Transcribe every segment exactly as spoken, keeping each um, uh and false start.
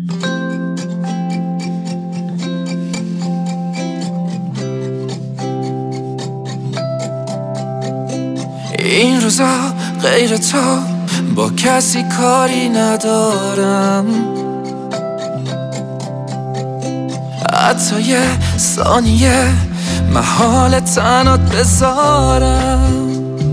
این روزا غیر تو با کسی کاری ندارم، حتی یه ثانیه محال تنات بذارم.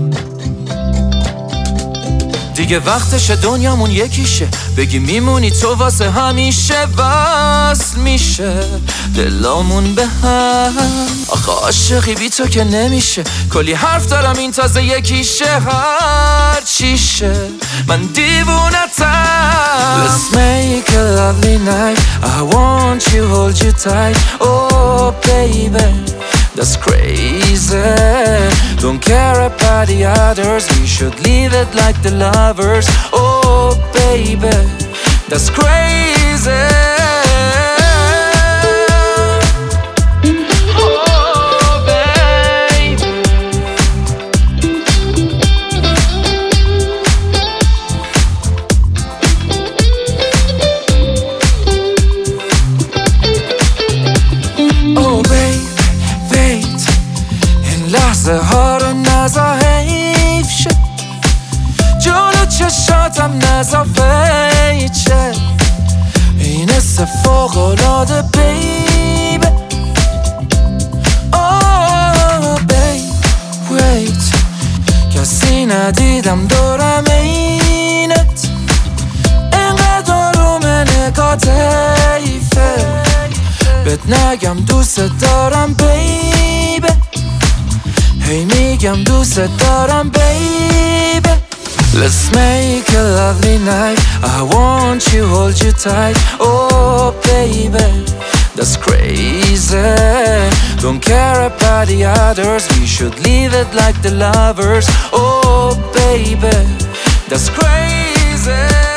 دیگه وقتش دنیامون یکیشه، بگی میمونی تو واسه همیشه. وصل میشه دلامون به هم، آخه عاشقی بی تو که نمیشه. کلی حرف دارم این تازه یکیشه، هر چیشه من دیوونتم. Let's make a lovely night, I want you, hold you tight. Oh baby, that's crazy. Don't care about the others, we should leave it like the lovers. Oh baby, that's crazy. Oh baby, oh baby, wait. این لحظه ها رو نزا حیف شد، جلو چشاتم نزا فیچه. این حس فوق‌العاده بیبه. Oh babe, wait. کسی ندیدم دورم اینت، اینقدر آروم نگات حیفه. بهت نگم دوست دارم بیبه، هی میگم دوست دارم بیبه. Let's make a lovely night, I want you, hold you tight. Oh baby, that's crazy. Don't care about the others, we should leave it like the lovers. Oh baby, that's crazy.